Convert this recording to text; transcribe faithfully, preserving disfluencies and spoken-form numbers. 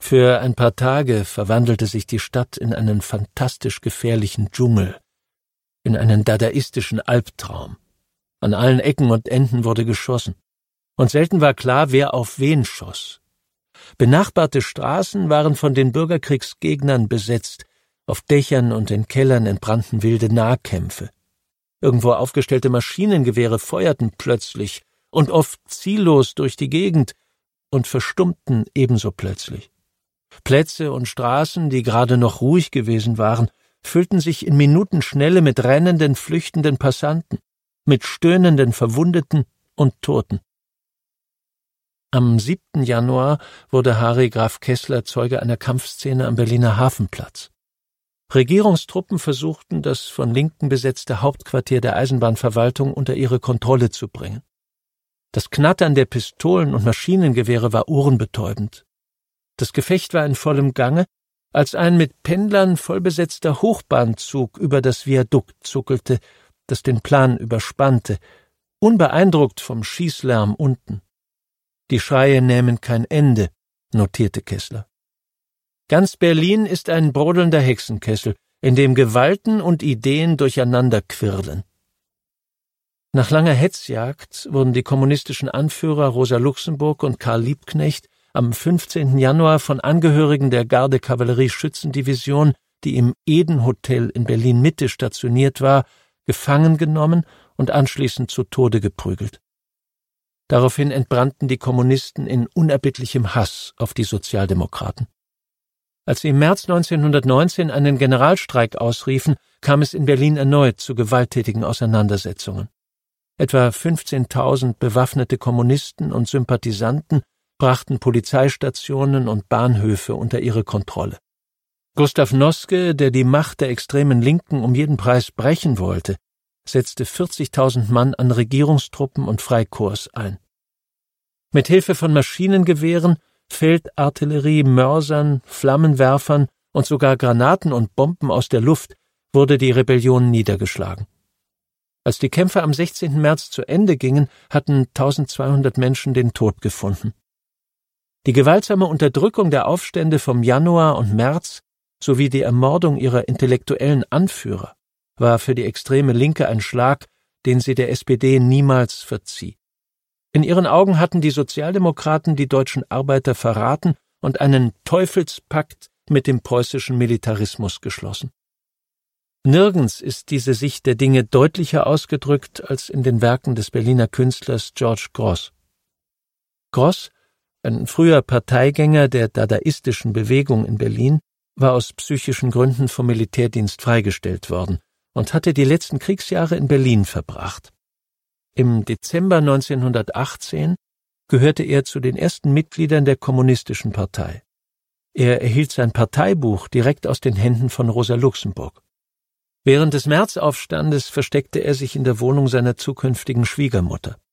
Für ein paar Tage verwandelte sich die Stadt in einen fantastisch gefährlichen Dschungel, in einen dadaistischen Albtraum. An allen Ecken und Enden wurde geschossen. Und selten war klar, wer auf wen schoss. Benachbarte Straßen waren von den Bürgerkriegsgegnern besetzt. Auf Dächern und in Kellern entbrannten wilde Nahkämpfe. Irgendwo aufgestellte Maschinengewehre feuerten plötzlich und oft ziellos durch die Gegend und verstummten ebenso plötzlich. Plätze und Straßen, die gerade noch ruhig gewesen waren, füllten sich in Minutenschnelle mit rennenden, flüchtenden Passanten, mit stöhnenden Verwundeten und Toten. Am siebten Januar wurde Harry Graf Keßler Zeuge einer Kampfszene am Berliner Hafenplatz. Regierungstruppen versuchten, das von Linken besetzte Hauptquartier der Eisenbahnverwaltung unter ihre Kontrolle zu bringen. Das Knattern der Pistolen und Maschinengewehre war ohrenbetäubend. Das Gefecht war in vollem Gange, als ein mit Pendlern vollbesetzter Hochbahnzug über das Viadukt zuckelte, das den Plan überspannte, unbeeindruckt vom Schießlärm unten. Die Schreie nähmen kein Ende, notierte Keßler. Ganz Berlin ist ein brodelnder Hexenkessel, in dem Gewalten und Ideen durcheinander quirlen. Nach langer Hetzjagd wurden die kommunistischen Anführer Rosa Luxemburg und Karl Liebknecht am fünfzehnten Januar von Angehörigen der Garde-Kavallerie-Schützendivision, die im Eden-Hotel in Berlin-Mitte stationiert war, gefangen genommen und anschließend zu Tode geprügelt. Daraufhin entbrannten die Kommunisten in unerbittlichem Hass auf die Sozialdemokraten. Als sie im März neunzehnhundertneunzehn einen Generalstreik ausriefen, kam es in Berlin erneut zu gewalttätigen Auseinandersetzungen. Etwa fünfzehntausend bewaffnete Kommunisten und Sympathisanten brachten Polizeistationen und Bahnhöfe unter ihre Kontrolle. Gustav Noske, der die Macht der extremen Linken um jeden Preis brechen wollte, setzte vierzigtausend Mann an Regierungstruppen und Freikorps ein. Mit Hilfe von Maschinengewehren, Feldartillerie, Mörsern, Flammenwerfern und sogar Granaten und Bomben aus der Luft wurde die Rebellion niedergeschlagen. Als die Kämpfe am sechzehnten März zu Ende gingen, hatten eintausendzweihundert Menschen den Tod gefunden. Die gewaltsame Unterdrückung der Aufstände vom Januar und März sowie die Ermordung ihrer intellektuellen Anführer war für die extreme Linke ein Schlag, den sie der S P D niemals verzieh. In ihren Augen hatten die Sozialdemokraten die deutschen Arbeiter verraten und einen Teufelspakt mit dem preußischen Militarismus geschlossen. Nirgends ist diese Sicht der Dinge deutlicher ausgedrückt als in den Werken des Berliner Künstlers George Grosz. Grosz, ein früher Parteigänger der dadaistischen Bewegung in Berlin, war aus psychischen Gründen vom Militärdienst freigestellt worden und hatte die letzten Kriegsjahre in Berlin verbracht. Im Dezember neunzehnhundertachtzehn gehörte er zu den ersten Mitgliedern der Kommunistischen Partei. Er erhielt sein Parteibuch direkt aus den Händen von Rosa Luxemburg. Während des Märzaufstandes versteckte er sich in der Wohnung seiner zukünftigen Schwiegermutter.